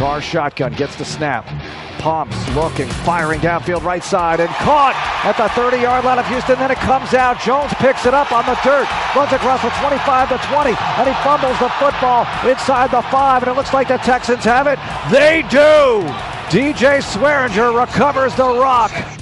Carr shotgun, gets the snap. Pumps, looking, firing downfield right side, and caught at the 30-yard line of Houston. Then it comes out. Jones picks it up on the dirt, runs across the 25 to 20, and he fumbles the football inside the 5, and it looks like the Texans have it. They do! DJ Swearinger recovers the rock.